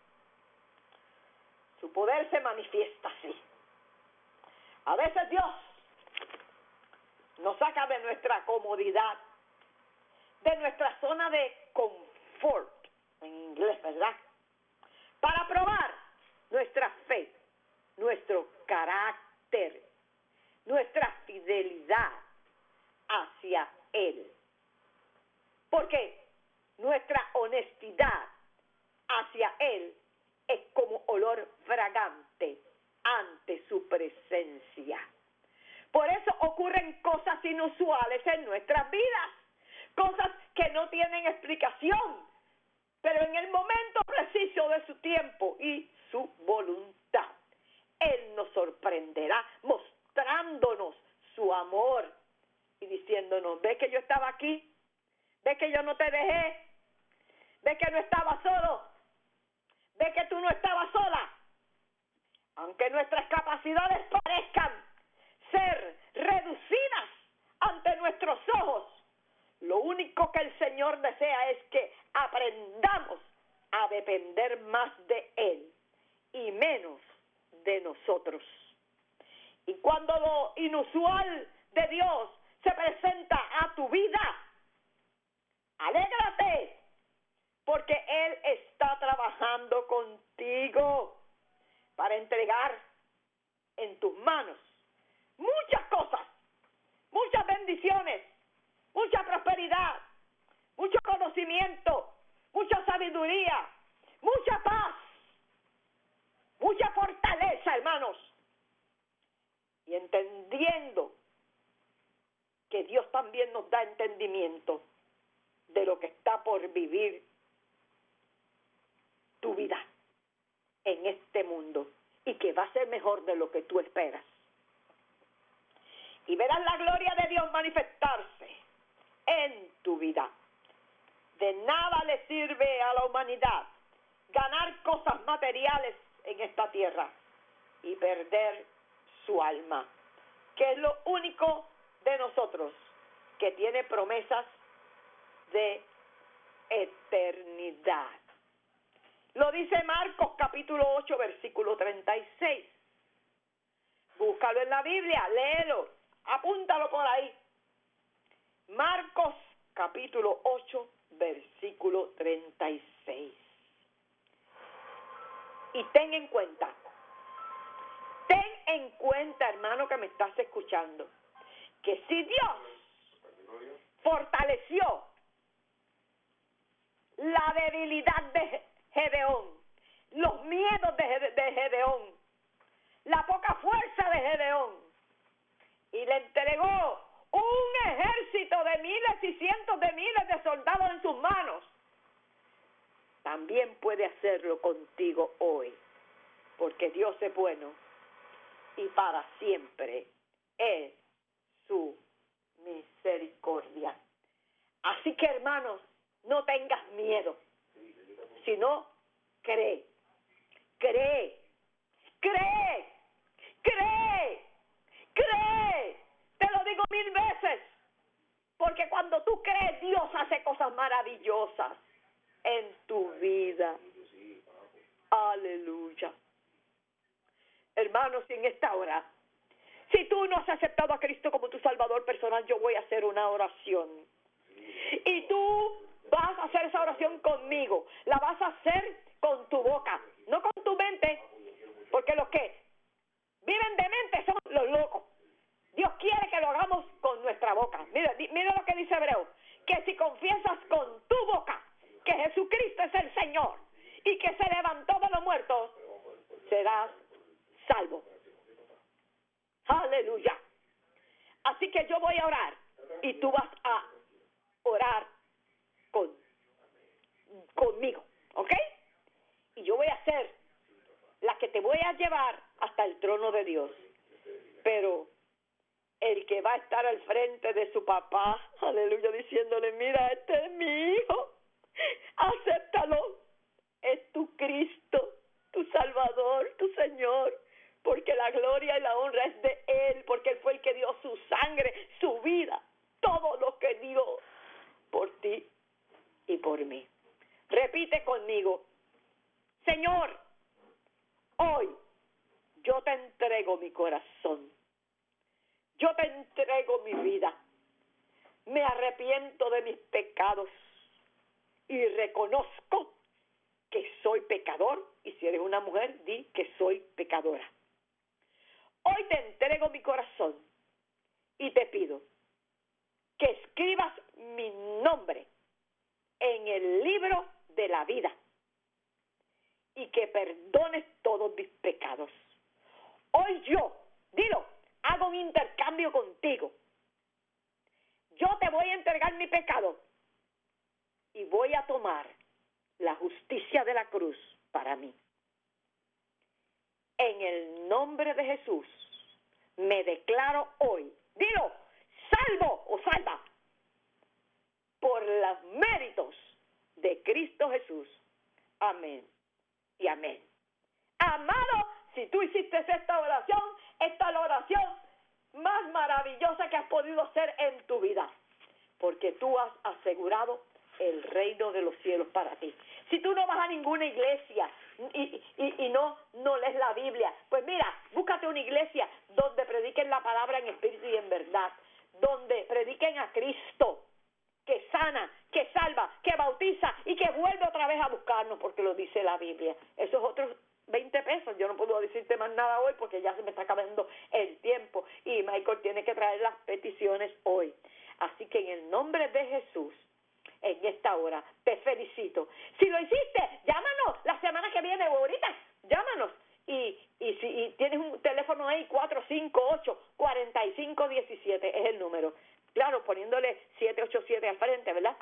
S4: Su poder se manifiesta así. A veces Dios nos saca de nuestra comodidad, de nuestra zona de confort, en inglés, ¿verdad? Para probar nuestra fe, nuestro carácter, nuestra fidelidad hacia Él. Porque nuestra honestidad hacia Él es como olor fragante ante su presencia. Por eso ocurren cosas inusuales en nuestras vidas, cosas que no tienen explicación, pero en el momento preciso de su tiempo y su voluntad, Él nos sorprenderá mostrándonos su amor y diciéndonos, ¿ves que yo estaba aquí? ¿Ves que yo no te dejé? ¿Ves que no estaba solo? ¿Ves que tú no estabas sola? Aunque nuestras capacidades parezcan ser reducidas ante nuestros ojos, lo único que el Señor desea es que aprendamos a depender más de Él y menos de nosotros. Y cuando lo inusual de Dios se presenta a tu vida, alégrate, porque Él está trabajando contigo para entregar en tus manos muchas cosas, muchas bendiciones, mucha prosperidad, mucho conocimiento, mucha sabiduría, mucha paz, mucha fortaleza, hermanos. Y entendiendo que Dios también nos da entendimiento de lo que está por vivir tu vida en este mundo y que va a ser mejor de lo que tú esperas. Y verás la gloria de Dios manifestarse en tu vida. De nada le sirve a la humanidad ganar cosas materiales en esta tierra y perder su alma, que es lo único de nosotros que tiene promesas de eternidad. Lo dice Marcos capítulo ocho, versículo treinta y seis. Búscalo en la Biblia, léelo, apúntalo por ahí. Marcos capítulo ocho, versículo treinta y seis. Y ten en cuenta, ten en cuenta, hermano, que me estás escuchando, que si Dios fortaleció la debilidad de Gedeón, los miedos de, de Gedeón, la poca fuerza de Gedeón, y le entregó un ejército de miles y cientos de miles de soldados en sus manos, también puede hacerlo contigo hoy, porque Dios es bueno y para siempre es su misericordia. Así que, hermanos, no tengas miedo, sino cree cree, cree, cree, cree. Te lo digo mil veces. Porque cuando tú crees, Dios hace cosas maravillosas en tu vida. Aleluya. Hermanos, en esta hora, si tú no has aceptado a Cristo como tu Salvador personal, yo voy a hacer una oración. Y tú vas a hacer esa oración conmigo. La vas a hacer con tu boca, no con tu mente. Porque los que viven de mente son los locos. Dios quiere que lo hagamos con nuestra boca. Mira, mira lo que dice Hebreo. Que si confiesas con tu boca que Jesucristo es el Señor y que se levantó de los muertos, serás salvo. Aleluya. Así que yo voy a orar y tú vas a orar con, conmigo, ¿ok? Y yo voy a ser la que te voy a llevar hasta el trono de Dios. Pero el que va a estar al frente de su papá, aleluya, diciéndole, mira, este es mi hijo, acéptalo, es tu Cristo, tu Salvador, tu Señor, porque la gloria y la honra es de Él, porque Él fue el que dio su sangre, su vida, todo lo que dio por ti y por mí. Repite conmigo, Señor, hoy yo te entrego mi corazón. Yo te entrego mi vida. Me arrepiento de mis pecados y reconozco que soy pecador. Y si eres una mujer, di que soy pecadora. Hoy te entrego mi corazón y te pido que escribas mi nombre en el libro de la vida y que perdones todos mis pecados. Hoy yo, dilo, hago un intercambio contigo. Yo te voy a entregar mi pecado y voy a tomar la justicia de la cruz para mí. En el nombre de Jesús me declaro hoy, dilo, salvo o salva por los méritos de Cristo Jesús. Amén y amén. Amado, si tú hiciste esta oración, esta es la oración más maravillosa que has podido hacer en tu vida, porque tú has asegurado el reino de los cielos para ti. Si tú no vas a ninguna iglesia y, y, y no, no lees la Biblia, pues mira, búscate una iglesia donde prediquen la palabra en espíritu y en verdad, donde prediquen a Cristo, que sana, que salva, que bautiza y que vuelve otra vez a buscarnos, porque lo dice la Biblia. Esos otros veinte pesos, yo no puedo decirte más nada hoy porque ya se me está acabando el tiempo y Michael tiene que traer las peticiones hoy. Así que en el nombre de Jesús, en esta hora, te felicito. Si lo hiciste, llámanos la semana que viene o ahorita, llámanos. Y, y si y tienes un teléfono ahí, cuatro cinco ocho, cuatro cinco uno siete es el número. Claro, poniéndole siete ocho siete al frente, ¿verdad?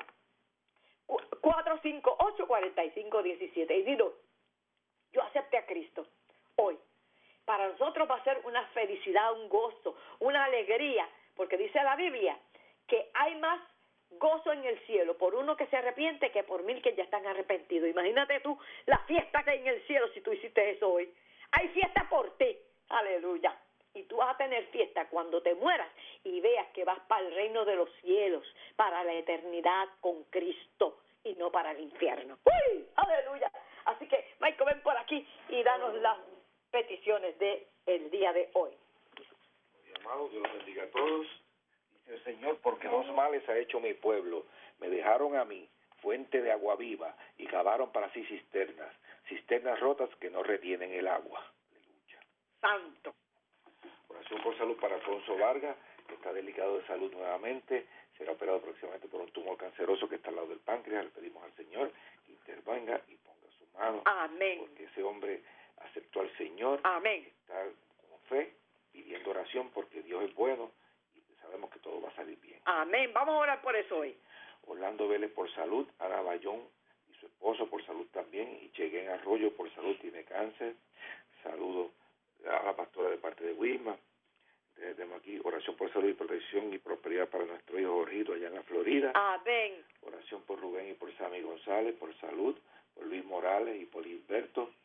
S4: cuatro cinco ocho, cuatro cinco uno siete. Y digo, yo acepté a Cristo hoy. Para nosotros va a ser una felicidad, un gozo, una alegría, porque dice la Biblia que hay más gozo en el cielo por uno que se arrepiente que por mil que ya están arrepentidos. Imagínate tú la fiesta que hay en el cielo si tú hiciste eso hoy. Hay fiesta por ti, aleluya. Y tú vas a tener fiesta cuando te mueras y veas que vas para el reino de los cielos, para la eternidad con Cristo y no para el infierno. ¡Uy! ¡Aleluya! Así que, Michael, ven por aquí y danos las peticiones del día de hoy.
S5: Mi amado, Dios los bendiga a todos. Dice el Señor, porque dos males ha hecho mi pueblo. Me dejaron a mí, fuente de agua viva, y cavaron para sí cisternas, cisternas rotas que no retienen el agua. Aleluya.
S4: Santo.
S5: Oración por salud para Alfonso Vargas, que está delicado de salud nuevamente. Será operado próximamente por un tumor canceroso que está al lado del páncreas. Le pedimos al Señor que intervenga y ponga su mano.
S4: Amén.
S5: Porque ese hombre aceptó al Señor.
S4: Amén.
S5: Está con fe, pidiendo oración, porque Dios es bueno y sabemos que todo va a salir bien.
S4: Amén. Vamos a orar por eso hoy.
S5: Orlando Vélez por salud, Ana Bayón y su esposo por salud también, y Cheguén Arroyo por salud, tiene cáncer. Saludo a la pastora de parte de Wilma. Tenemos aquí oración por salud y protección y prosperidad para nuestro hijo Jorgito allá en la Florida.
S4: Amén.
S5: Oración por Rubén y por Sammy González, por salud, por Luis Morales y por Gilberto.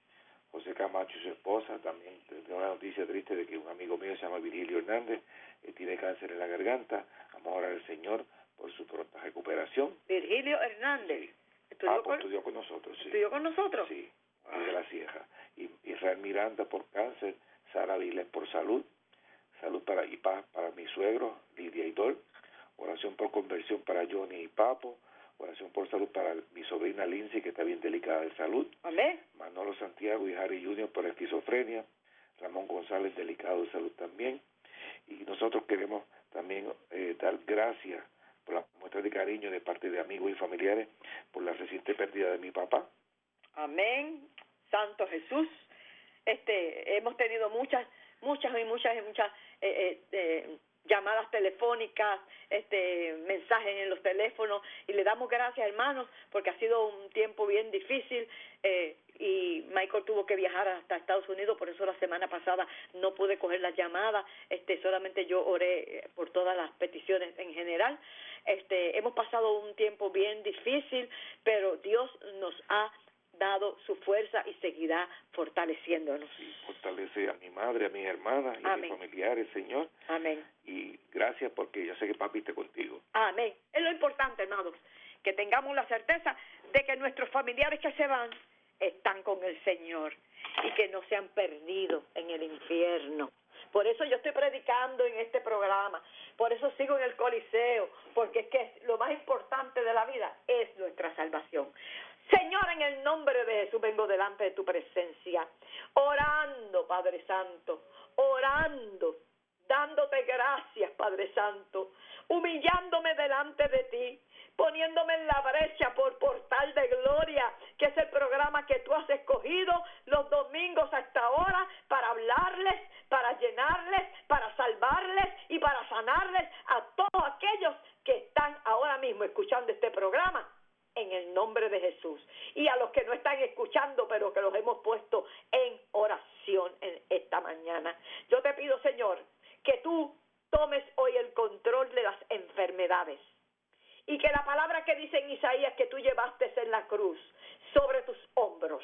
S5: José Camacho y su esposa. También tengo una noticia triste de que un amigo mío se llama Virgilio Hernández, eh, tiene cáncer en la garganta. Vamos a orar al Señor por su pronta recuperación.
S4: Virgilio Hernández.
S5: Sí.
S4: ¿Estudió,
S5: ah, pues
S4: con...
S5: estudió con nosotros, sí.
S4: ¿Estudió con nosotros?
S5: Sí, de la Sierra. Y Israel Miranda por cáncer, Sara Vilés por salud, salud para y paz para mi suegro, Lidia Idol, oración por conversión para Johnny y Papo, oración por salud para mi sobrina Lindsay, que está bien delicada de salud.
S4: Amén.
S5: Manolo Santiago y Harry junior por esquizofrenia, Ramón González delicado de salud también. Y nosotros queremos también eh, dar gracias por la muestra de cariño de parte de amigos y familiares por la reciente pérdida de mi papá.
S4: Amén. Santo Jesús. Este, hemos tenido muchas, muchas y muchas y muchas eh, eh, eh, llamadas telefónicas, este, mensajes en los teléfonos, y le damos gracias, hermanos, porque ha sido un tiempo bien difícil, eh, y Michael tuvo que viajar hasta Estados Unidos, por eso la semana pasada no pude coger las llamadas, este, solamente yo oré por todas las peticiones en general. Este, hemos pasado un tiempo bien difícil, pero Dios nos ha dado su fuerza y seguirá fortaleciéndonos.
S5: Sí, fortalece a mi madre, a mis hermanas y
S4: Amén.
S5: a mis familiares, Señor.
S4: Amén.
S5: Y gracias porque yo sé que papi está contigo.
S4: Amén. Es lo importante, hermanos, que tengamos la certeza de que nuestros familiares que se van están con el Señor y que no se han perdido en el infierno. Por eso yo estoy predicando en este programa, por eso sigo en el Coliseo, porque es que lo más importante de la vida es nuestra salvación. Señor, en el nombre de Jesús vengo delante de tu presencia, orando, Padre Santo, orando, dándote gracias, Padre Santo, humillándome delante de ti, poniéndome en la brecha por Portal de Gloria, que es el programa que tú has escogido los domingos hasta ahora para hablarles, para llenarles, para salvarles y para sanarles a todos aquellos que están ahora mismo escuchando este programa. En el nombre de Jesús. Y a los que no están escuchando, pero que los hemos puesto en oración en esta mañana. Yo te pido, Señor, que tú tomes hoy el control de las enfermedades. Y que la palabra que dice en Isaías que tú llevaste en la cruz, sobre tus hombros,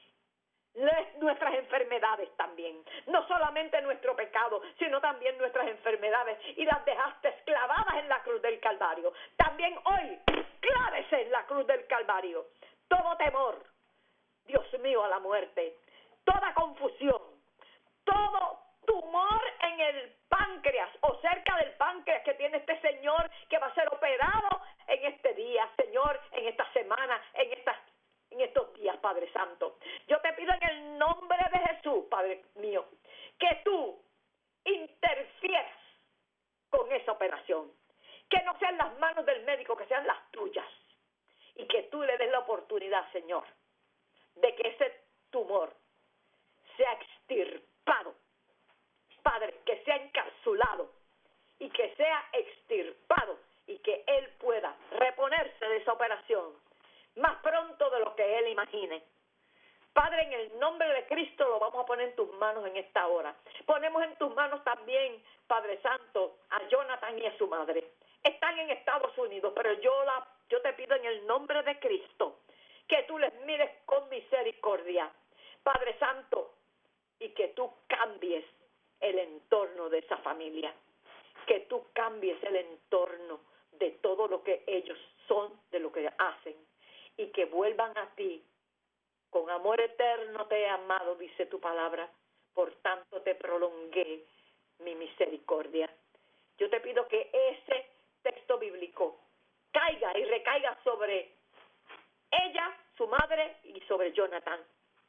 S4: nuestras enfermedades también, no solamente nuestro pecado, sino también nuestras enfermedades, y las dejaste clavadas en la cruz del Calvario. También hoy, clávese en la cruz del Calvario todo temor, Dios mío, a la muerte, toda confusión, todo tumor en el páncreas o cerca del páncreas que tiene este señor que va a ser operado en este día, Señor, en esta semana, en estas en estos días, Padre Santo. Yo te pido en el nombre de Jesús, Padre mío, que tú interfieras con esa operación. Que no sean las manos del médico, que sean las tuyas. Y que tú le des la oportunidad, Señor, de que ese tumor sea extirpado. Padre, que sea encapsulado y que sea extirpado y que él pueda reponerse de esa operación más pronto de lo que él imagine. Padre, en el nombre de Cristo lo vamos a poner en tus manos en esta hora. Ponemos en tus manos también, Padre Santo, a Jonathan y a su madre. Están en Estados Unidos, pero yo, la, yo te pido en el nombre de Cristo que tú les mires con misericordia, Padre Santo, y que tú cambies el entorno de esa familia, que tú cambies el entorno de todo lo que ellos son, de lo que hacen, y que vuelvan a ti. Con amor eterno te he amado, dice tu palabra, por tanto te prolongué mi misericordia. Yo te pido que ese texto bíblico caiga y recaiga sobre ella, su madre, y sobre Jonathan.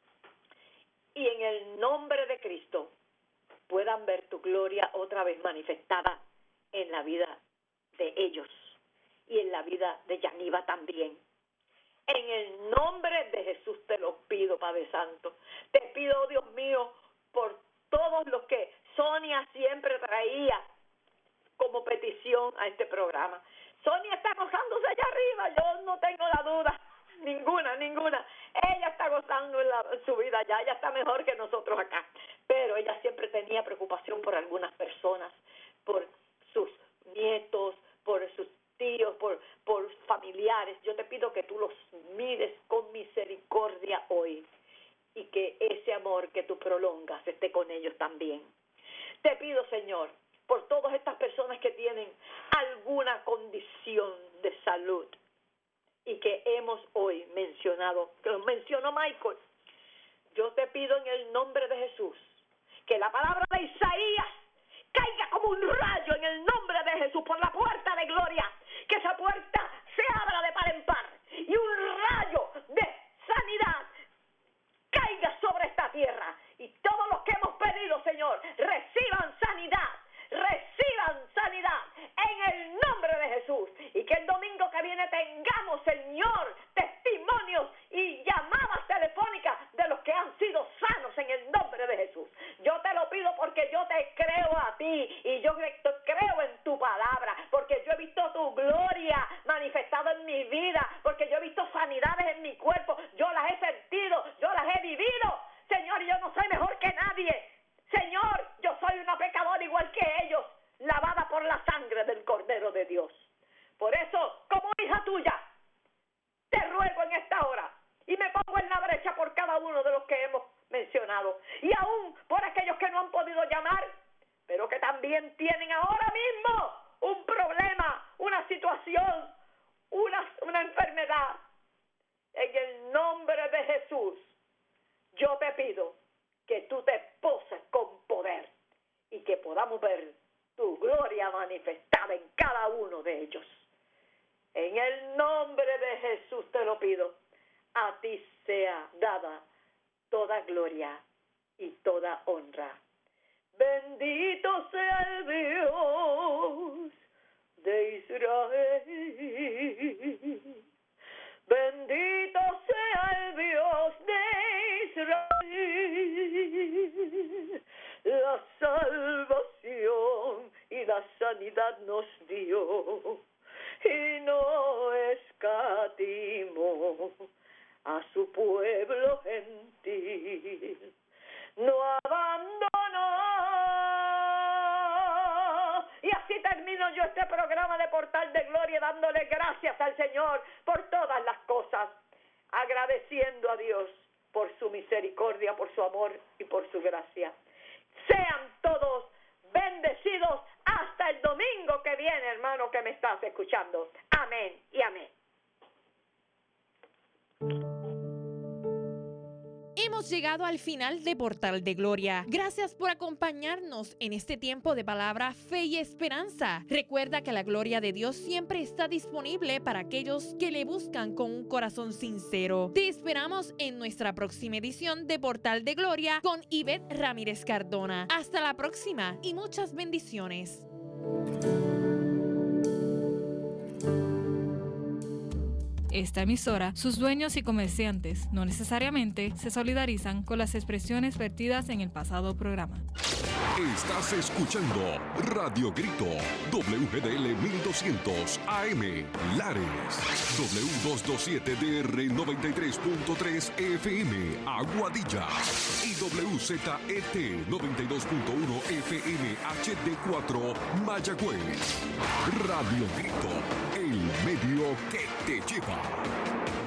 S4: Y en el nombre de Cristo puedan ver tu gloria otra vez manifestada en la vida de ellos y en la vida de Yaniva también. En el nombre de Jesús te lo pido, Padre Santo. Te pido, Dios mío, por todos los que Sonia siempre traía como petición a este programa. Sonia está gozándose allá arriba, yo no tengo la duda, ninguna, ninguna. Ella está gozando en, la, en su vida allá, ella está mejor que nosotros acá. Pero ella siempre tenía preocupación por algunas personas, por sus nietos, por sus tíos, por, por familiares. Yo te pido que tú los mires con misericordia hoy y que ese amor que tú prolongas esté con ellos también. Te pido, Señor, por todas estas personas que tienen alguna condición de salud y que hemos hoy mencionado, que lo mencionó Michael. Yo te pido en el nombre de Jesús que la palabra de Isaías caiga como un rayo en el nombre de Jesús por la puerta de gloria, que esa puerta se abra de par en par y un rayo de sanidad caiga sobre esta tierra y todos los que hemos pedido, Señor, reciban sanidad, reciban sanidad en el nombre de Jesús, y que el domingo que viene tengamos, Señor, testimonios y llamadas telefónicas de los que han sido sanos en el nombre de Jesús. Yo te lo pido porque yo te creo a ti y yo creo en tu palabra, porque yo he visto tu gloria manifestada en mi vida, porque yo he visto sanidades en mi cuerpo, yo las he sentido, yo las he vivido. Señor, yo no soy mejor que nadie. Señor, yo soy una pecadora igual que ellos, lavada por la sangre del Cordero de Dios. Por eso, como hija tuya, te ruego en esta hora y me pongo en la brecha por cada uno de los que hemos mencionado y aún por aquellos que no han podido llamar, pero que también tienen ahora mismo un problema, una situación, una, una enfermedad. En el nombre de Jesús, yo te pido que tú te poses con poder y que podamos ver tu gloria manifestada en cada uno de ellos. En el nombre de Jesús te lo pido. A ti sea dada toda gloria y toda honra. Bendito sea el Dios de Israel. Bendito sea el Dios de Israel. La salvación y la sanidad nos dio y no escatimó a su pueblo gentil. No abandonó. Y así termino yo este programa de Portal de Gloria dándole gracias al Señor por todas las cosas, agradeciendo a Dios por su misericordia, por su amor y por su gracia. Sean todos bendecidos hasta el domingo que viene, hermano, que me estás escuchando. Amén y amén.
S3: Hemos llegado al final de Portal de Gloria. Gracias por acompañarnos en este tiempo de palabra, fe y esperanza. Recuerda que la gloria de Dios siempre está disponible para aquellos que le buscan con un corazón sincero. Te esperamos en nuestra próxima edición de Portal de Gloria con Ivette Ramírez Cardona. Hasta la próxima y muchas bendiciones.
S2: Esta emisora, sus dueños y comerciantes no necesariamente se solidarizan con las expresiones vertidas en el pasado programa.
S1: Estás escuchando Radio Grito, W G D L mil doscientos A M, Lares, W doscientos veintisiete D R noventa y tres punto tres F M, Aguadilla, y W Z E T noventa y dos punto uno F M H D cuatro, Mayagüez. Radio Grito, el medio que te lleva.